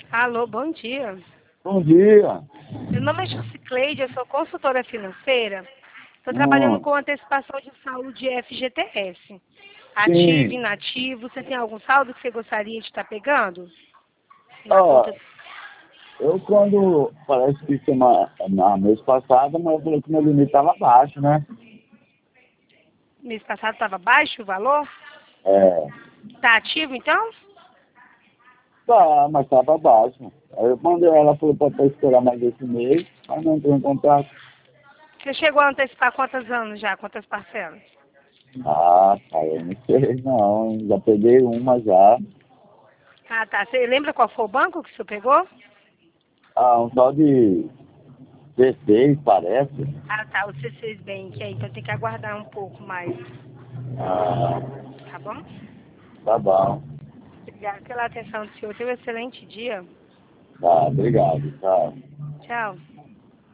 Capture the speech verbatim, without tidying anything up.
Alô, bom dia. Bom dia. Meu nome é Jusicleide, eu sou consultora financeira. Estou trabalhando Hum, com antecipação de saúde F G T S. Ativo, sim. inativo. Você tem algum saldo que você gostaria de estar pegando? Na Ó, conta. eu quando, parece que semana, na mês passado, mas eu falei que meu limite estava baixo, né? Mês passado estava baixo o valor? É, Está ativo então? tá, mas estava baixo. Aí eu mandei ela, falou para esperar mais esse mês, mas não entrou em contato. Você chegou a antecipar quantos anos já? Quantas parcelas? Ah, cara, eu não sei não, hein? Já peguei uma já. Ah, tá. Você lembra qual foi o banco que você pegou? Ah, um tal de C seis, parece. Ah, tá. O C seis Bank. É, então tem que aguardar um pouco mais. Ah, Tá bom? tá bom. Obrigada pela atenção do senhor. Tenha um excelente dia. Tá, obrigado, tchau. Tchau.